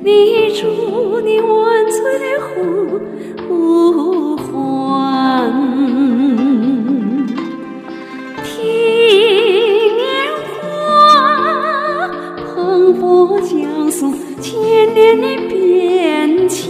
你祝你万岁的呼唤，听年华，蓬勃江苏千年的变迁，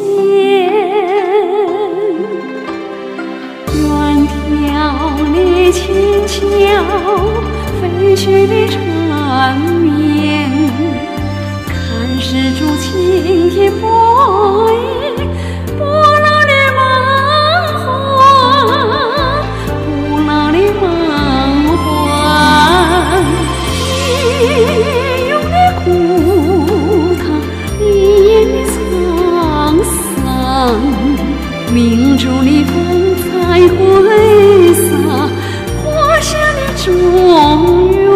远眺你轻巧飞雪的缠绵，看石柱青天波影，波浪的梦幻，波浪的梦幻，一咏的古塔，一眼的沧桑，明珠的风采挥洒，华夏的中原，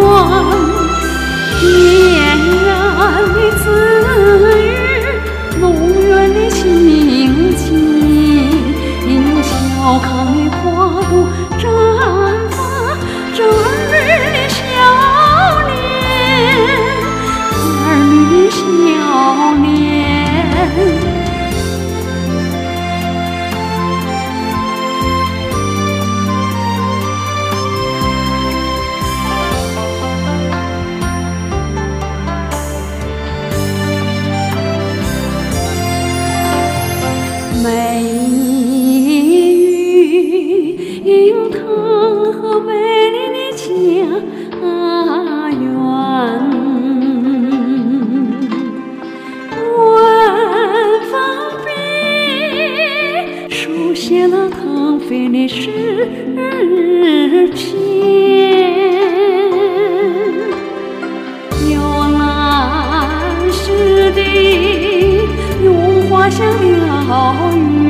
天然的自语，农园的情景，小康的花朵绽放，这儿女的笑脸，儿女的笑脸。美玉英堂和美丽的家园，文房笔书写了腾飞的诗篇，游览诗地，用画像鸟语。